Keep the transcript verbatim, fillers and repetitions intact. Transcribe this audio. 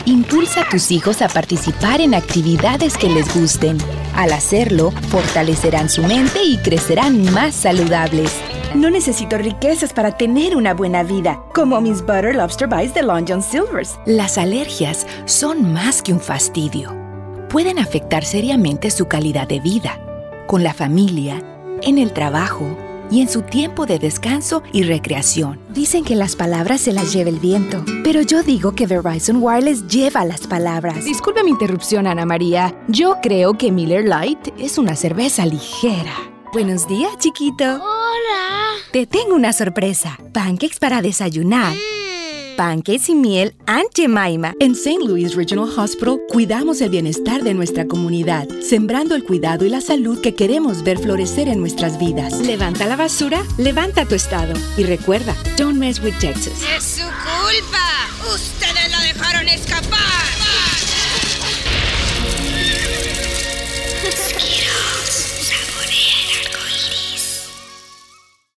Impulsa a tus hijos a participar en actividades que les gusten. Al hacerlo, fortalecerán su mente y crecerán más saludables. No necesito riquezas para tener una buena vida, como mis Butter Lobster Bites de Long John Silver's. Las alergias son más que un fastidio. Pueden afectar seriamente su calidad de vida, con la familia, en el trabajo y en su tiempo de descanso y recreación. Dicen que las palabras se las lleva el viento, pero yo digo que Verizon Wireless lleva las palabras. Disculpe mi interrupción, Ana María. Yo creo que Miller Lite es una cerveza ligera. Buenos días, chiquito. Hola. Te tengo una sorpresa. Pancakes para desayunar. Mm. Pancakes y miel Aunt Jemima. En Saint Louis Regional Hospital cuidamos el bienestar de nuestra comunidad, sembrando el cuidado y la salud que queremos ver florecer en nuestras vidas. Levanta la basura, levanta tu estado. Y recuerda, don't mess with Texas. ¡Es su culpa! ¡Ustedes la dejaron escapar!